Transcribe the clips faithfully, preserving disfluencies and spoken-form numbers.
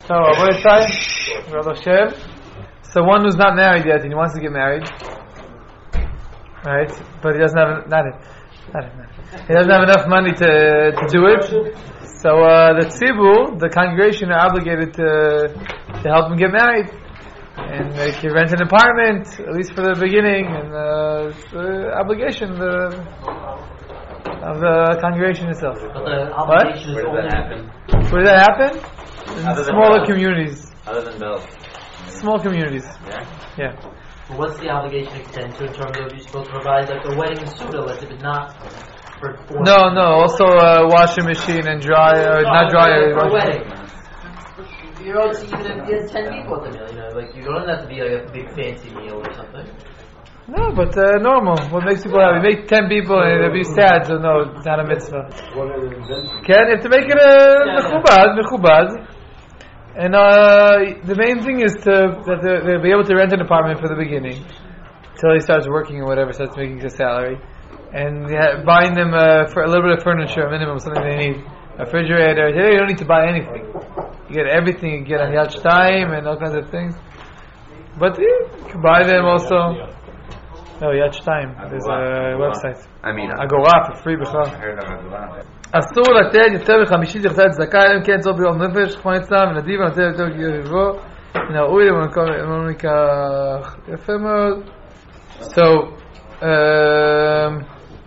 So, what time? So one who's not married yet and he wants to get married, right? But he doesn't have not it, not it, not it. He doesn't have enough money to to do it. So uh, the tzibur, the congregation, are obligated to to help him get married, and they can rent an apartment at least for the beginning, and uh, it's the obligation the, of the congregation itself. But the obligation what? is Where does that happen? Where does that happen? In Other than smaller Bell. communities. Other than Bell. Small communities. Yeah. Yeah. But what's the obligation extend to in terms of you're supposed to provide like a wedding suda, let's if it's not for four No, no. Also, uh, washing machine and dryer, No, not dryer. for a washing- wedding. You're also even if there's ten people at the meal, you know, like you don't have to be like a big fancy meal or something. No, but uh, normal. What makes people happy? Make ten people and it'll be sad. So no, it's not a mitzvah. Can you have to make it a mechubad, mechubad. And uh, the main thing is to that they- they'll be able to rent an apartment for the beginning, until he starts working or whatever, starts making his salary, and yeah, buying them uh, for a little bit of furniture, a minimum, something they need, a refrigerator. Today you don't need to buy anything. You get everything. You get on Yad Time and all kinds of things. But yeah, you can buy them also. No, Yad Time. There's a website. I mean, Agora for free I בכלל. heard of Agora. אסור לתת יותר מחמישית יחסי צדקה, אלא אם כן צור ביום נפש, חכמה אצלם, ונדיב ונותן יותר גרבו, מן הראוי למקום מכך. יפה מאוד. So, um,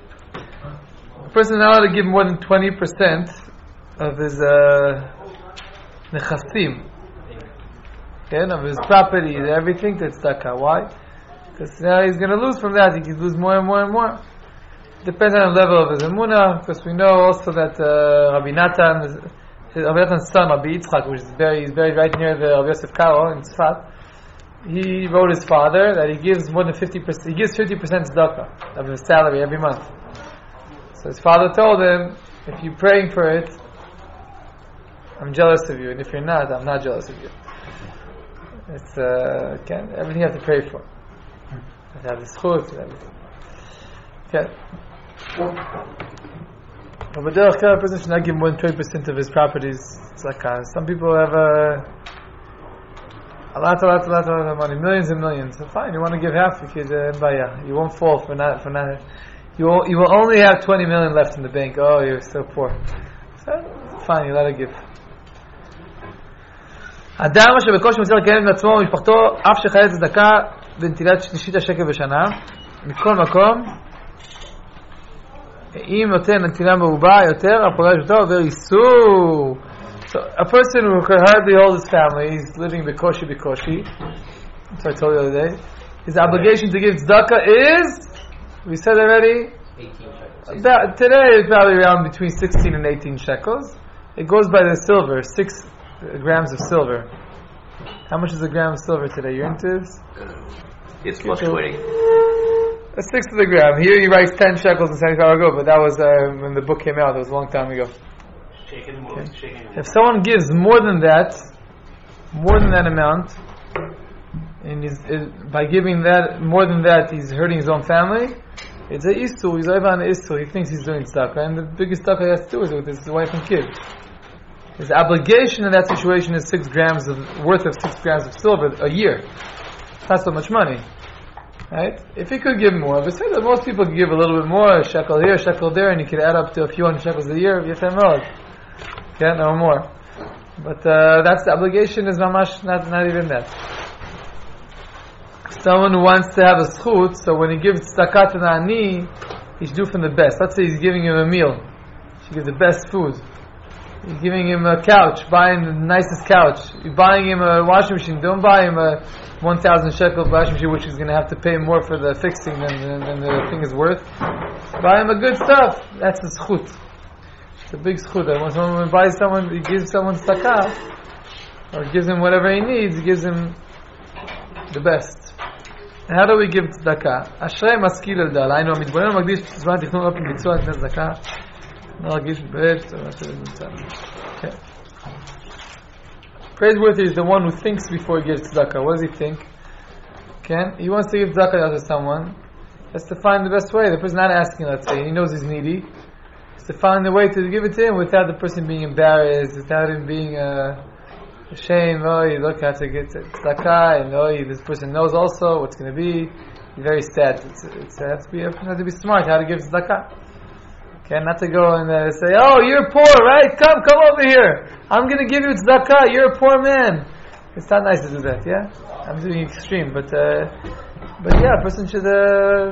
a person is not allowed to give more than twenty percent of his uh, nechasim, okay, of his property, everything to tzedakah. Why? Because now he's going to lose from that. He can lose more and more and more. Depends on the level of his emunah, because we know also that uh, Rabbi Natan, his, Rabbi Natan's son, Rabbi Yitzchak, which is very, he's very right near the Rabbi Yosef Karo in Tzfat, he wrote his father that he gives more than fifty percent, he gives fifty percent tzedakah of his salary every month. So his father told him, if you're praying for it, I'm jealous of you, and if you're not, I'm not jealous of you. It's, uh, can, everything you have to pray for. You have to have the schut and everything. Okay. But b'derech kol, a person should not give more than twenty percent of his properties tzedakah. Some people have a, a lot, a lot, a lot, a lot of money, millions and millions. So fine, you want to give half, you could uh, bayah. You won't fall for not for not. You will, you will only have twenty million left in the bank. Oh, you're so poor. So fine, you let it give. אדם אשר בקושי מצליח לקיים את עצמו ומשפחתו אף שחייב צדקה בנטילת שלישית השקל בשנה מכל מקום אם נותן נטילה מרובה יותר הפוגש אותו עובר איסור. So a person who can hardly hold his family, he's living בקושי בקושי, so I told you the other day, his obligation to give tzedakah is, we said already, eighteen shekels. about, today it's probably around between sixteen and eighteen shekels. It goes by the silver, six grams of silver. How much is a gram of silver today? You're into this? It's fluctuating. A sixth of the gram. Here he writes ten shekels and seventy-five ago, but that was uh, when the book came out. That was a long time ago. Okay. If someone gives more than that, more than that amount, and he's, is, by giving that more than that, he's hurting his own family. It's a isur. He's over on the isur. He thinks he's doing tzedakah, and the biggest tzedakah he has to do is with his wife and kids. His obligation in that situation is six grams of worth of six grams of silver a year. It's not so much money, right? If he could give more, but say that most people could give a little bit more, a shekel here, a shekel there, and you could add up to a few hundred shekels a year. Okay, no more. But uh, that's the obligation is mamash, not not even that. Someone who wants to have a schut, so when he gives tzedakah to the ani, he should do from the best. Let's say he's giving him a meal, he should give the best food. You're giving him a couch, buying the nicest couch. You're buying him a washing machine. Don't buy him a one thousand shekel washing machine, which is going to have to pay more for the fixing than, than, than the thing is worth. Buy him a good stuff. That's a schut. It's a big schut. And when someone buys someone, he gives someone tzedakah, or gives him whatever he needs, he gives him the best. And how do we give tzedakah? Ashrei maskil el dal. I know, מתבונן ומקדיש זמן תכנון אופן ביצוע נתן צדקה. Okay. Praiseworthy is the one who thinks before he gives tzedakah. What does he think? Can he wants to give tzedakah to someone? Has to find the best way. The person not asking, let's say, he knows he's needy. Has to find the way to give it to him without the person being embarrassed, without him being uh, shame, oh, you look how to get tzedakah, and oh, you, this person knows also what's going to be. You're very sad. It's, it's, it has to be, you have to be smart how to give tzedakah. Okay, not to go and uh, say, oh, you're poor, right? Come, come over here. I'm going to give you tzedakah. You're a poor man. It's not nice to do that, yeah? I'm doing extreme, but uh, but yeah, a person should uh,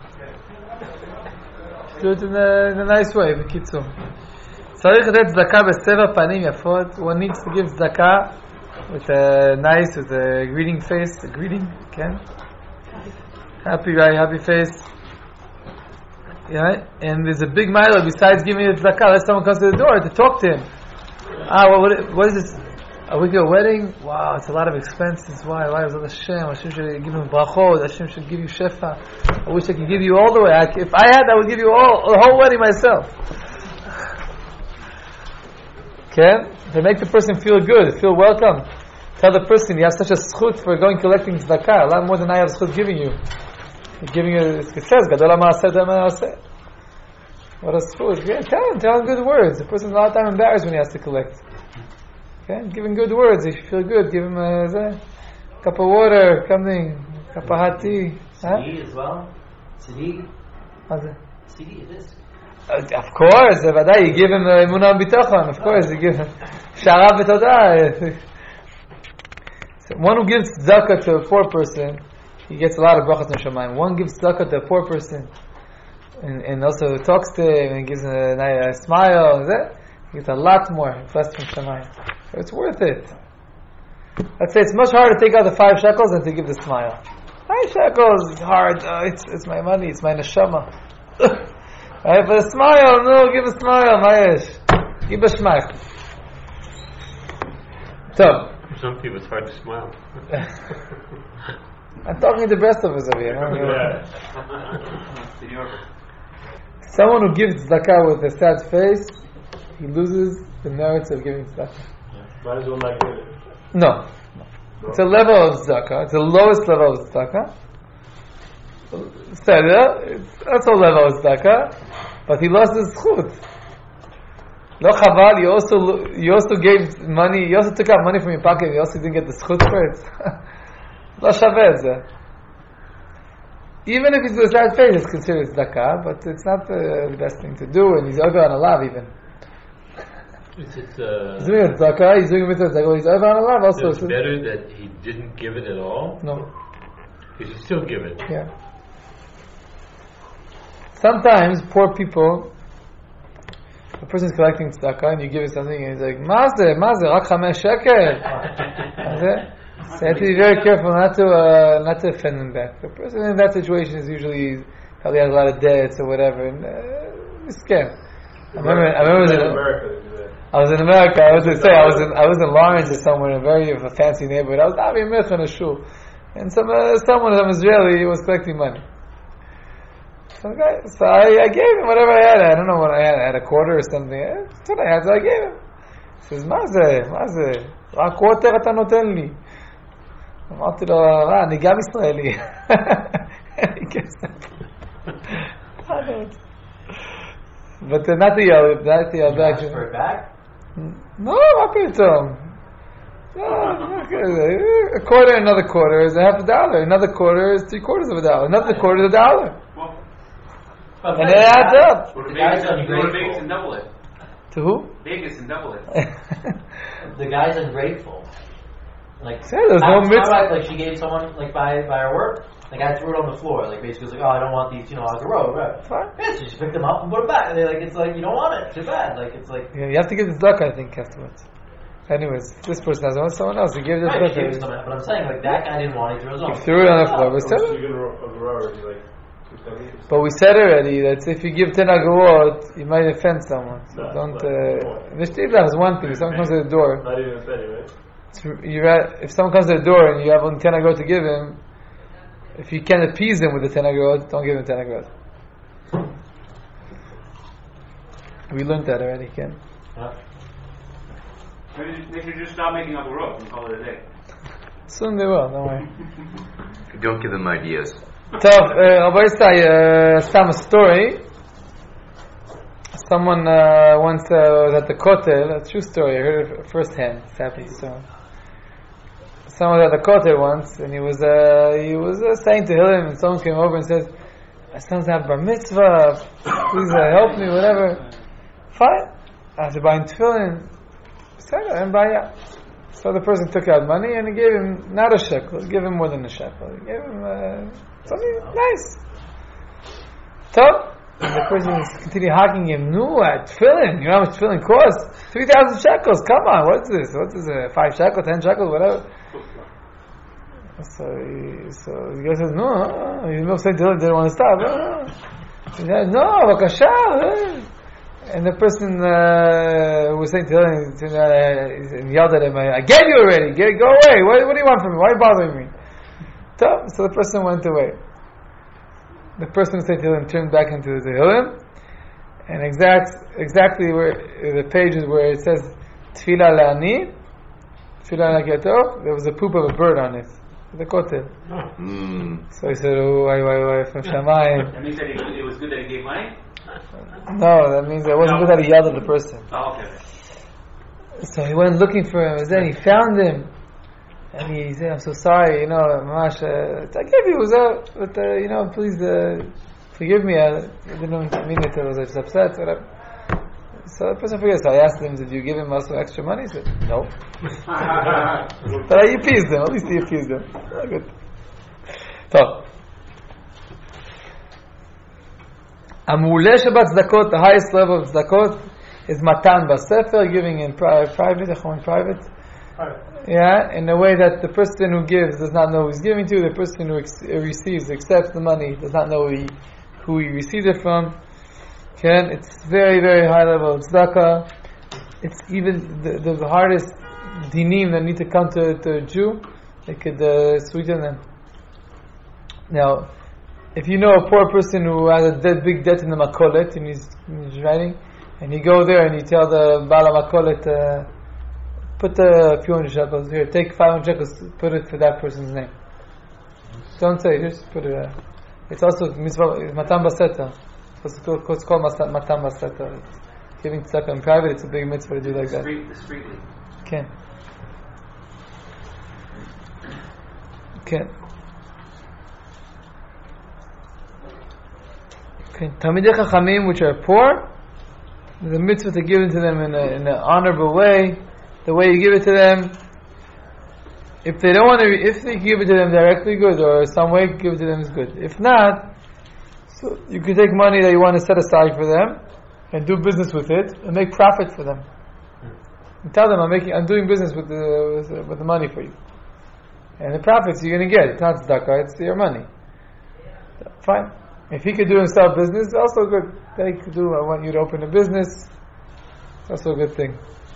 do it in a, in a nice way, בקיצור. צריך לתת צדקה בסבב פנים יפות. One needs to give tzedakah with a nice, with a greeting face, a greeting, okay? Happy, right, happy face. Yeah, and there's a big mila besides giving the tzedakah. Let someone comes to the door to talk to him. Ah, well, what, what is this? A week of wedding? Wow, it's a lot of expenses. Why? Why is it Hashem? Hashem should give him brachot. Hashem should give you shefa. I wish I could give you all the way. I, if I had, I would give you all the whole wedding myself. Okay? To make the person feel good, feel welcome. Tell the person you have such a schut for going collecting tzedakah, a lot more than I have schut giving you. Giving you, it says, Gadol ha'maaseh Adam ha'aseh. What a schut. Yeah, tell him, tell him good words. The person's a lot of time embarrassed when he has to collect. Okay, give him good words. If you feel good, give him a, a cup of water, something, cup of hot tea. Tzidi as well. Tzidi. How's it? Tzidi it is. Uh, of course, b'vaday, you give him emunah b'tachon. Of course, you give him shara v'todah. So one who gives tzedakah to a poor person, he gets a lot of brachot from Shamayim. One gives tzedakah to a poor person, and, and also talks to him and gives him a, a smile. That he gets a lot more blessed from Shamayim. So it's worth it. I'd say it's much harder to take out the five shekels than to give the smile. Five shekels is hard. Oh, it's it's my money. It's my neshama. Right, but a smile, no, give a smile, Mayesh. Give a smile. So, for some people it's hard to smile. I'm talking to the rest of us over here. Yeah. Someone who gives tzedakah with a sad face, he loses the merits of giving tzedakah. Might as well not give it. No. no. It's a level of tzedakah. It's the lowest level of tzedakah. That's a level of tzedakah. But he lost his zchut. Lo chaval, you also, you also gave money, you also took out money from your pocket and you also didn't get the zchut for it. Lo shaveh et zeh. Even if it's a sad face, it's considered tzedakah, but it's not the best thing to do, and he's over on a lav even. Is it, uh, he's doing a tzedakah, he's doing a mitzvah tzedakah, he's over on a lav also. It's better that he didn't give it at all? No. He should still give it. Yeah. Sometimes poor people, a person's collecting tzedakah and you give it something and he's like, Mazeh, Mazeh, rak chamesh shekel. So you have to be very careful not to uh, not to offend them back. The person in that situation is usually probably has a lot of debts or whatever, and uh, it's scam. I remember, I remember I was in America. I was in America. I was to say I was in I was in Lawrence or somewhere in a very of a fancy neighborhood. I was having a milch in a shul, and some uh, someone, some Israeli, was collecting money. So, okay, so I, I gave him whatever I had. I don't know what I had. I had a quarter or something. That's what I had, so I gave him. He says, מה זה? מה זה? רק quarter אתה נותן לי. אמרתי לו, אה, אני גם ישראלי. אני כסף. But uh, not to yell, not to yell back. Ask for it back? No, מה פתאום? No, a quarter, another quarter is a half a dollar. Another quarter is three quarters of a dollar. Another quarter is a dollar. Well, and it adds up. The guy's Go to ungrateful. Vegas and double it. To who? Vegas and double it. The guy's ungrateful. Like, Yeah, there's no my mitzvah. wife, like she gave someone like by by her work. Like I threw it on the floor. Like basically, was like, oh, I don't want these. You know, on the road. Right? Fine. Yeah, so she just picked them up and put them back. And they're like, it's like you don't want it. Too bad. Like it's like. Yeah, you have to give the tzedakah, I think, afterwards. Anyways, this person has one, someone else. He gave the Right, she gave tzedakah. some, but I'm saying like that guy didn't want it. He threw his own. He threw it on the floor. We said it. But we said already that if you give ten agorot, you might offend someone. So No, don't. but- Uh, the shtibla is one thing. If someone comes to the door, Not even a penny, right? it's, you ra- if someone comes to the door and you have only ten agorot to give him, if you can't appease him with the ten agorot, don't give him ten agorot. We learned that already, Ken. Yeah. Maybe they should just stop making up a rope and call it a day. Soon they will. Don't worry. Don't give them ideas. Tough. Rabbi Isai, uh, some story. Someone uh, once uh, was at the Kotel. A true story. I heard it firsthand. It's happened to someone. someone was at the kotel once, and he was uh, he was uh, saying to him, and someone came over and says, "My son's have bar mitzvah. Please uh, help me, whatever." Fine. After buying tefillin, said, "And buy it." So the person took out money and he gave him not a shekel, he gave him more than a shekel. He gave him uh, something nice. So and the person continued hacking him. No, uh, tefillin. You know how much tefillin costs? Three thousand shekels. Come on, what's this? What's this? Uh, five shekels, ten shekels, whatever. So he, so the guy says, no, no, you know, saying didn't want to stop. No, no. He says, no, bakasha. And the person uh, was saying to him, uh, he yelled at him, I gave you already, Get, go away. What, what do you want from me? Why are you bothering me? So, so the person went away. The person who said to him turned back into the Tehillim, and exact, exactly where the pages where it says Tefillah La'ani, Tefillah La'Kiyatov, there was a poop of a bird on it. The kotel. Mm. So he said, oh, why, why, why, from Shamayim. That means that it, it was good that he gave money? No, that means it wasn't No. good that he yelled at the person. Oh, okay. So he went looking for him, and then he found him. And he said, I'm so sorry, you know, Mamash, uh, I gave you, was out, but, uh, you know, please uh, forgive me, I didn't mean it, I was just upset, whatever. So the person forgets. So I asked him, did you give him also extra money? He said, no. But I appeased him, at least he appeased him. Oh, good. So, Amule Shabbat Zdakot, the highest level of Zdakot, is Matan Basefer, giving in pri- private, in private. Yeah, in a way that the person who gives does not know who he's giving to, the person who ex- receives, accepts the money, does not know who he, who he received it from. Okay, it's very, very high level of tzedakah. It's even the, the, the hardest dinim that need to come to, to a Jew, it could uh, sweeten them. Now, if you know a poor person who has a dead, big debt in the makolet, and he's, he's writing, and you go there and you tell the Bala Makolet, uh, put a few hundred shekels here, take five hundred shekels, put it for that person's name. Don't say, just put it there. It's also mitzvah, Matan Baseta. It's called Matan Baseta. Giving tzedakah in private, it's a big mitzvah to do like that. Discreetly. Okay. Okay. Okay. Talmidei Chachamim, which are poor, the mitzvah to give it to them in, a, in an honorable way. The way you give it to them, if they don't want to, if they give it to them directly, good, or some way give it to them is good. If not, so you can take money that you want to set aside for them and do business with it and make profit for them. And tell them, I'm making, I'm doing business with the with, with the money for you, and the profits you're going to get. It's not tzedakah; it's your money. Fine. If he could do himself business, also good. They could do. I want you to open a business. It's also a good thing.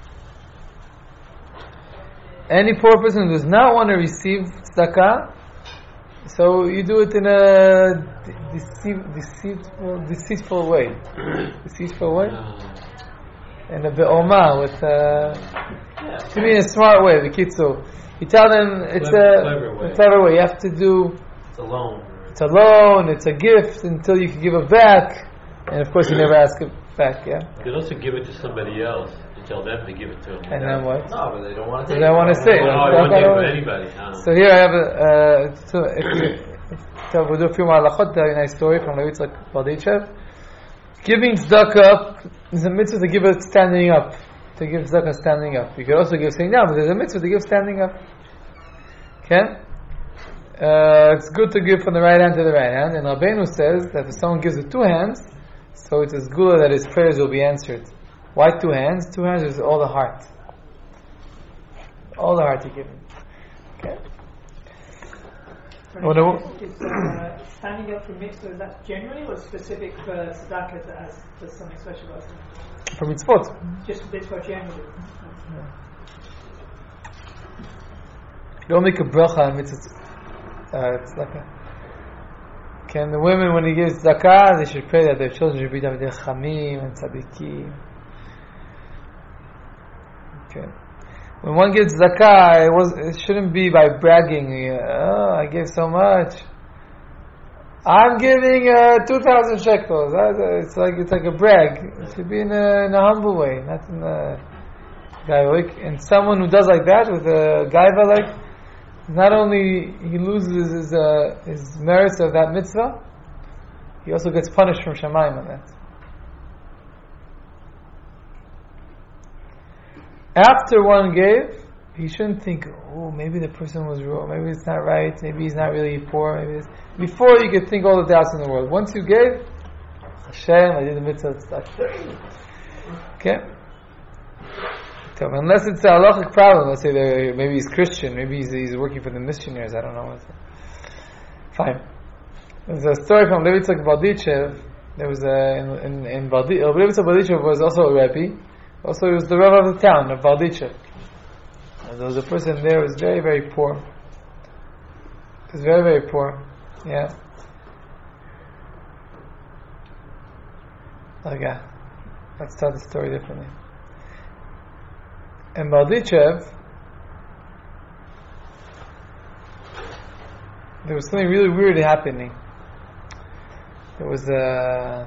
Any poor person who does not want to receive tzedakah, so you do it in a de- deceive, deceitful, deceitful way. Deceitful way? In a be'oma, with uh, to me in a smart way, the kitzo. You tell them it's Clever- a, clever way. a clever way. You have to do, It's a loan. it's a loan, it's a gift until you can give it back. And of course you never ask it back, yeah? You could also give it to somebody else and tell them to give it to them. And then what? No, but they don't want to They take don't it. want to say. Oh, I That's won't not give it always- to anybody. Uh, So here I have a, uh, so if you, so we'll do a few more halachot, very nice story from Rabbi Yitzchak Baldeichev. Giving tzedakah is a mitzvah to give it standing up. To give tzedakah standing up. You could also give sitting down, but there's a mitzvah to give standing up. Okay? Uh, it's good to give from the right hand to the right hand, and Rabbeinu says that if someone gives with two hands, so it is good that his prayers will be answered. Why two hands? Two hands is all the heart. All the heart you give him. Okay? What do- Is uh, standing up for mitzvah, is that generally or specific for tzedakah that has to something special about it? For mitzvot. Just mitzvah generally. You don't make a bracha on mitzvot. Uh, it's like a, can the women, when he gives zakah, they should pray that their children should be Talmidei Chachamim and tzaddikim. Okay. When one gives zakah, it, was, it shouldn't be by bragging. Oh, I gave so much. I'm giving uh, two thousand shekels. It's like it's like a brag. It should be in a, in a humble way, not in a gaiva. And someone who does like that with a gaiva, like not only he loses his uh, his merits of that mitzvah, he also gets punished from Shamayim on that. After one gave, he shouldn't think, oh, maybe the person was wrong, maybe it's not right, maybe he's not really poor, maybe it's... Before you could think all the doubts in the world. Once you gave, Hashem, I did the mitzvah, it's stuck. Okay? So unless it's a halachic problem, let's say maybe he's Christian, maybe he's, he's working for the missionaries, I don't know. Fine. There's a story from Levitzak Baldichev. There was a, in, in, in Baldi, Levitzak Baldichev was also a Rebbe. Also, he was the Rebbe of the town of Baldichev. And there was a person there who was very, very poor. He was very, very poor. Yeah. Okay. Let's tell the story differently. In Baldichev, there was something really weird happening. There was a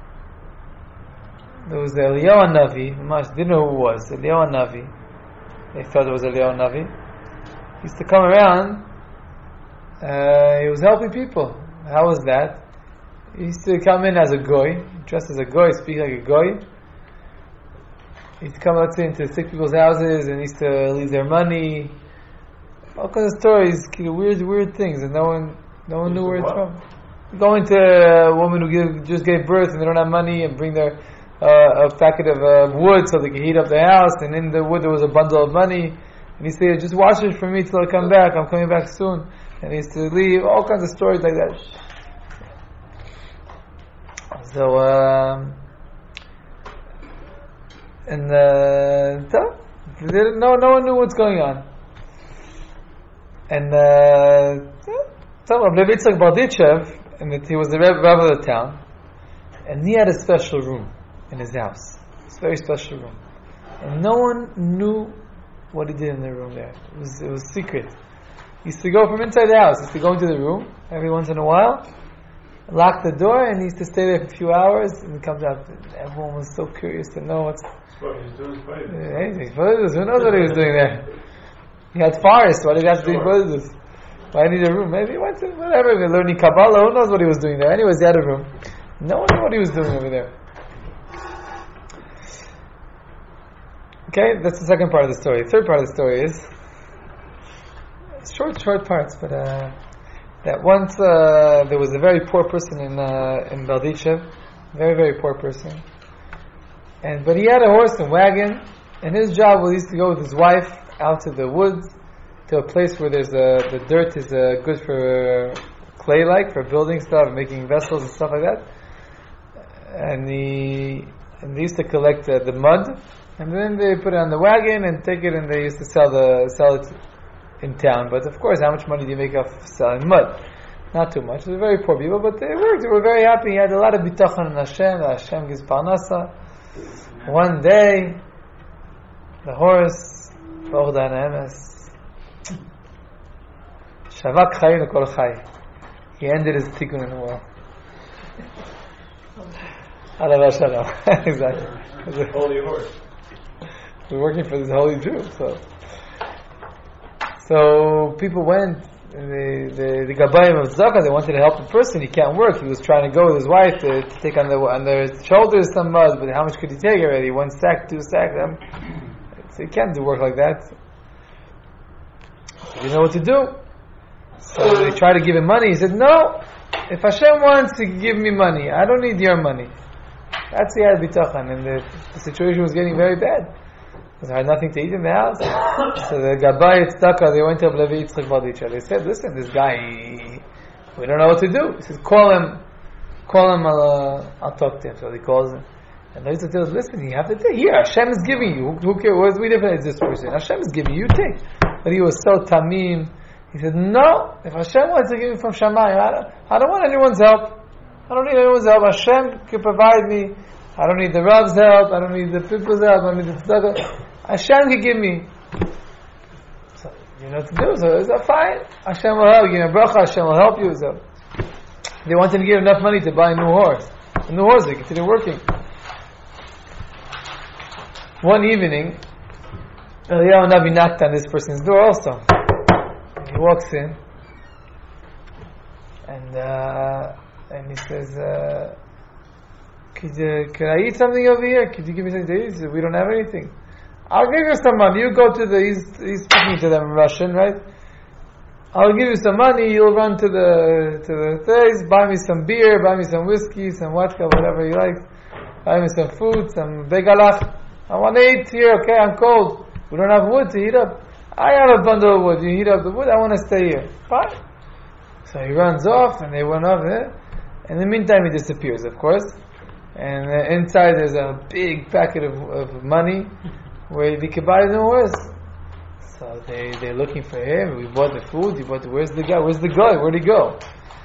there was the Eliyahu Navi. Mamash didn't know who it was. Eliyahu Navi. They thought it was Eliyahu Navi. He used to come around. Uh, he was helping people. How was that? He used to come in as a goy, dressed as a goy, speak like a goy. He used to come, let's say, into sick people's houses and he used to leave their money. All kinds of stories, weird, weird things, and no one, no one knew where it's from. Going to a woman who give, just gave birth and they don't have money, and bring their uh, a packet of uh, wood so they can heat up their house, and in the wood there was a bundle of money, and he said, "Just wash it for me till I come back. I'm coming back soon." And he used to leave. All kinds of stories like that. So. Um, And uh, so, no, no one knew what's going on. And uh, so, Rabbi Yitzchak Baldichev, and it, he was the Rebbe of the town, and he had a special room in his house. It's a very special room, and no one knew what he did in the room there. It was it was secret. He used to go from inside the house. He used to go into the room every once in a while, lock the door, and he used to stay there for a few hours, and he comes out. Everyone was so curious to know what's. Anything. Who knows what he was doing there? He had forest. What did he have to do with this? Why need a room? Maybe he went to whatever. He was learning Kabbalah. Who knows what he was doing there? Anyways, he had a room. No one knew what he was doing over there. Okay, that's the second part of the story. The third part of the story is short, short parts, but uh, that once uh, there was a very poor person in uh, in Baldichev, very very poor person. And but he had a horse and wagon, and his job was he used to go with his wife out to the woods, to a place where there's a, the dirt is uh, good for clay, like for building stuff, making vessels and stuff like that. And he and they used to collect uh, the mud, and then they put it on the wagon and take it, and they used to sell the sell it in town. But of course, how much money do you make off selling mud? Not too much. They were very poor people, but they worked. They were very happy. He had a lot of bitachon in Hashem. Hashem gives parnasa. One day, the horse, Bogdan Emes, Shavak Chayin Kol Chay. He ended his tikkun in the world. Alav Shalom. Exactly. Holy horse. We're working for this holy Jew, so. So people went. The the, the Gabayim of Tzedakah, they wanted to help the person. He can't work. He was trying to go with his wife to, to take on the on their shoulders some mud, but how much could he take already? One sack, two sack. Um, so he can't do work like that. So he didn't know what to do. So they tried to give him money. He said, "No, if Hashem wants to give me money, I don't need your money." That's the Yad Bitachon, and the, the situation was getting very bad. They had nothing to eat in the house. So the Gabbai Tzedakah, they went to Rabbi Yitzchak Baldichev. They said, "Listen, this guy, he, we don't know what to do." He says, "Call him, call him. I'll, uh, I'll talk to him." So he calls him, and Rabbi Yitzchak tells, "Listen, you have to take. Here, Hashem is giving you. Who, who cares? What's we different? Is this person? Hashem is giving you. Take." But he was so tamim. He said, "No. If Hashem wants to give me from Shamayim, I don't, I don't want anyone's help. I don't need anyone's help. Hashem can provide me. I don't need the Rav's help. I don't need the people's help. I don't need the tzedakah. Hashem can give me." So you know what to do. So it's uh, fine. Hashem will help you. You know, bracha. Hashem will help you. So they wanted to give enough money to buy a new horse. A new horse. They continue working. One evening, Eliyahu Navi knocked on this person's door also. he walks in, and uh, and he says, uh, could, you, could I eat something over here? Could you give me something to eat? He said, we don't have anything. I'll give you some money. You go to the, he's, he's speaking to them in Russian, right? I'll give you some money. You'll run to the to the place, buy me some beer, buy me some whiskey, some vodka, whatever you like. Buy me some food, some begalach. I want to eat here. Okay, I'm cold. We don't have wood to heat up. I have a bundle of wood. You heat up the wood. I want to stay here. Fine. So he runs off, and they went off there. In the meantime, he disappears, of course. And uh, inside there's a big packet of, of money where he could buy no worse. So they, they're looking for him. We bought the food. He bought the, where's the guy? Where's the guy? Where'd he go?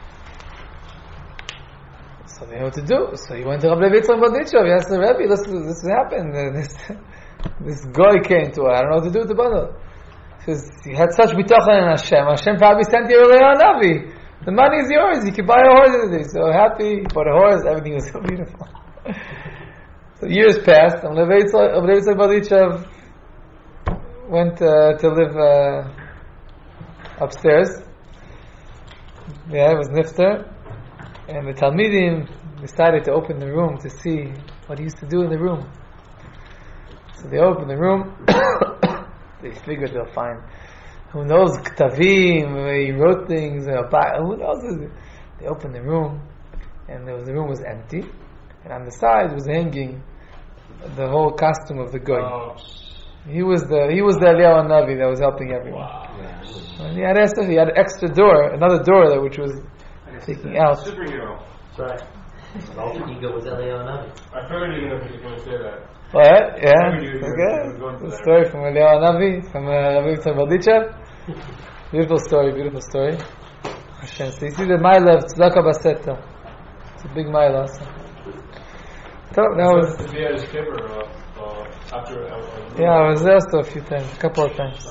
So they know what to do. So he went to Rabbi Yitzchak Berditchev. He asked the Rebbe, listen, this happened. Uh, this, this guy came to us. I don't know what to do with the bundle. He says, he had such bitachon in Hashem. Hashem probably sent you a Navi. The money is yours. You can buy a horse today. So happy for the horse. Everything was so beautiful. So years passed. And Rabbi Yitzchak Berditchev went uh, to live uh, upstairs. Yeah, it was Nifter. And the Talmidim decided to open the room to see what he used to do in the room. So they opened the room. They figured they'll find, who knows, Ktavim, where he wrote things, uh, who knows. They opened the room, and there was, the room was empty. And on the side was hanging the whole costume of the Goy. Oh. He was the he was the Eliyahu Navi that was helping everyone. Wow. And he had extra, he had an extra door, another door that which was taking out. Superhero. Right. The alter ego was Eliyahu Navi. I figured you were going to say that. What? Yeah. I figured you were Okay. going to The that. story from Eliyahu Navi, from uh, Rabbi Yitzchak Berditchev. Beautiful story, beautiful story. Hashem. So you see the Maila of Tzedakah Baseta. It's a big Maila. So. So that was. To be at his kibbur, uh, uh, after. Uh, uh, Yeah, I was there still a few times, a couple of times.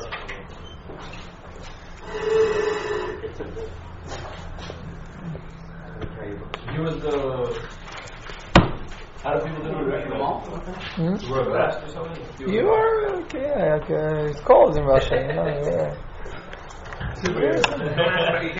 He was the. How do people do it? Hmm? You were a vest or something? You are okay. Like, uh, it's cold in Russia, you know. Yeah. Superhero.